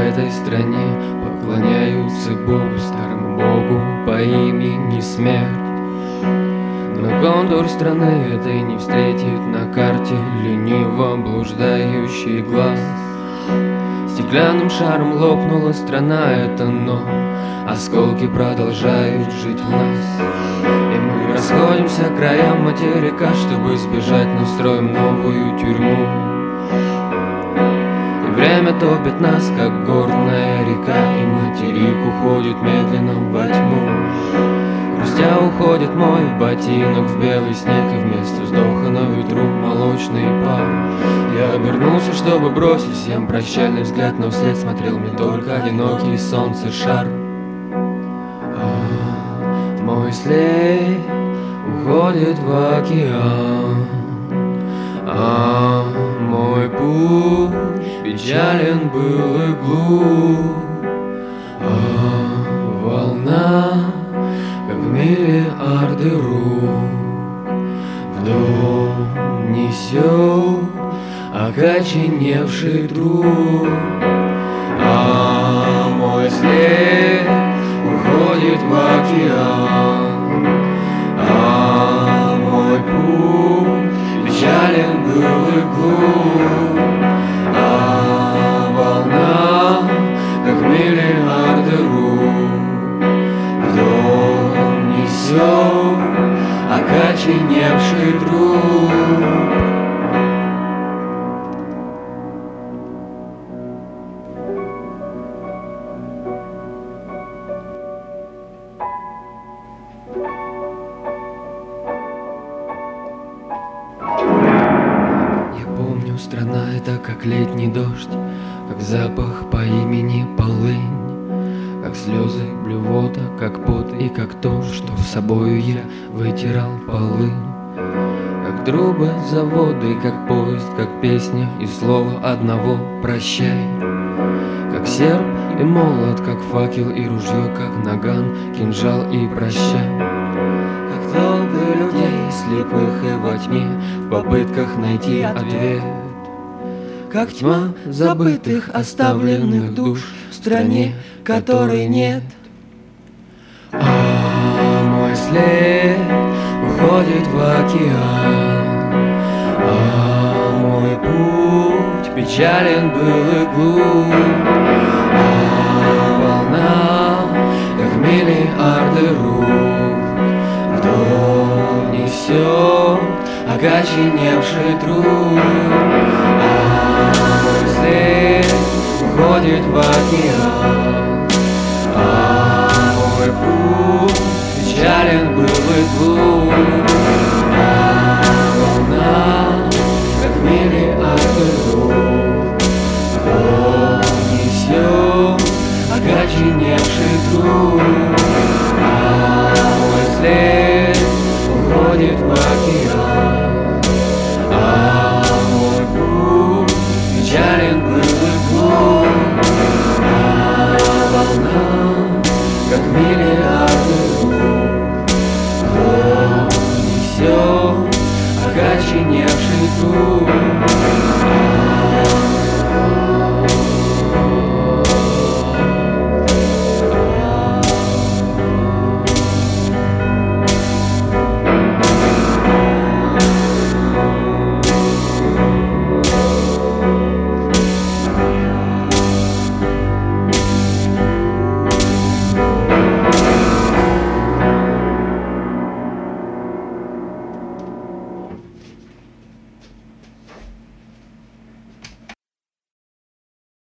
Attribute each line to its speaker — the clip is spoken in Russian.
Speaker 1: этой стране поклоняются Богу, старому Богу по имени Смерть. Но контур страны этой не встретит на карте лениво блуждающий глаз. Стеклянным шаром лопнула страна эта, но осколки продолжают жить в нас. И мы расходимся к краям материка, чтобы сбежать, но строим новую тюрьму. И время топит нас, как горная река, и материк уходит медленно во тьму. Грустя уходит мой ботинок в белый снег, и вместо вздоха на ветру молочный пар. Я обернулся, чтобы бросить всем прощальный взгляд, но вслед смотрел мне только одинокий солнце шар. Мой след уходит в океан, мой путь печален был и глуп, волна, как миллиарды рук, в дом несет окоченевший труп. Мой след уходит в океан, мой путь печален был и глуп, волна, как миллиарды рук, в дом несет окоченевший труп. Страна это как летний дождь, как запах по имени полынь, как слезы, блювота, как пот и как то, что с собою я вытирал полы. Как трубы, заводы, как поезд, как песня и слово одного «прощай». Как серп и молот, как факел и ружье, как наган, кинжал и прощай. Как толпы людей, слепых и во тьме, в попытках найти ответ. Как тьма забытых, оставленных душ в стране, которой нет. Мой след уходит в океан, мой путь печален был и глуп, волна, как миллиарды рук, в дом несет окоченевший труп. Мой след уходит в океан, мой путь печален был и глуп, волна, как миллиарды рук, в дом несет окоченевший труп. Мой след уходит в океан, мой путь печален был и глуп, волна, как миллиарды рук, в дом несет окоченевший труп.